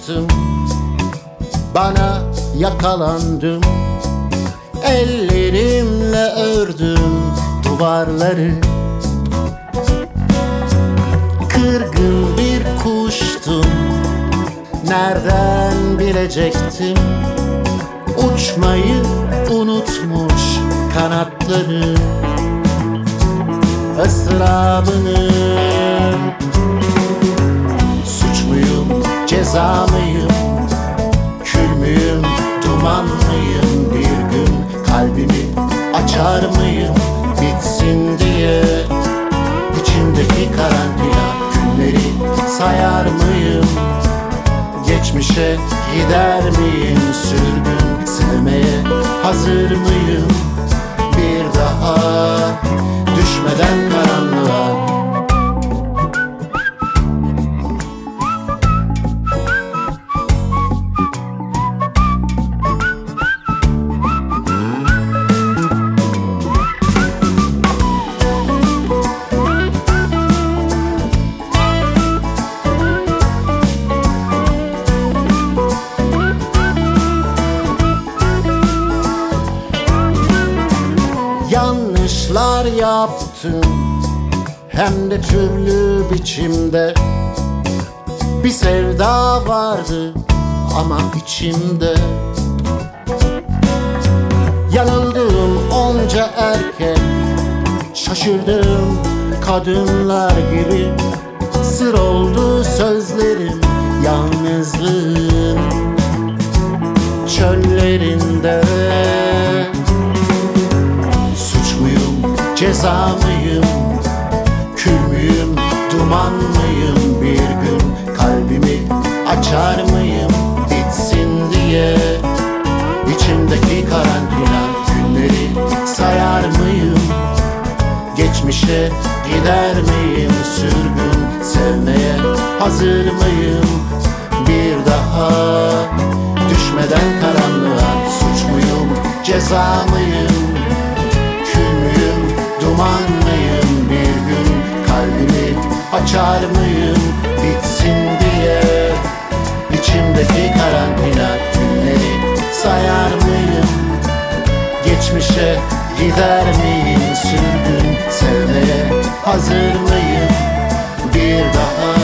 yaptım, bana yakalandım. Ellerimle ördüm duvarları. Kırgın bir kuştum, nereden bilecektim? Uçmayı unutmuş kanatları. Israbını, suç muyum, ceza mıyım? Kül müyüm, duman mıyım? Bir gün kalbimi açar mıyım bitsin diye? İçimdeki karantina günleri sayar mıyım? Geçmişe gider miyim sürgün? Sevmeye hazır mıyım? Bir daha düşmeden karanlığa. Yanlışlar yaptım, hem de türlü biçimde. Bir sevda vardı ama içimde. Yanıldım onca erkek, şaşırdım kadınlar gibi. Sır oldu sözlerim yalnızlığın çöllerinde. Ceza mıyım, kül müyüm, duman mıyım? Bir gün kalbimi açar mıyım bitsin diye? İçimdeki karantina günleri sayar mıyım? Geçmişe gider miyim sürgün? Sevmeye hazır mıyım? Bir daha düşmeden karanlığa. Suç muyum, ceza mıyım? Duman mıyım? Bir gün kalbimi açar mıyım bitsin diye? İçimdeki karantina günleri sayar mıyım? Geçmişe gider miyim sürgün? Sevmeye hazır mıyım? Bir daha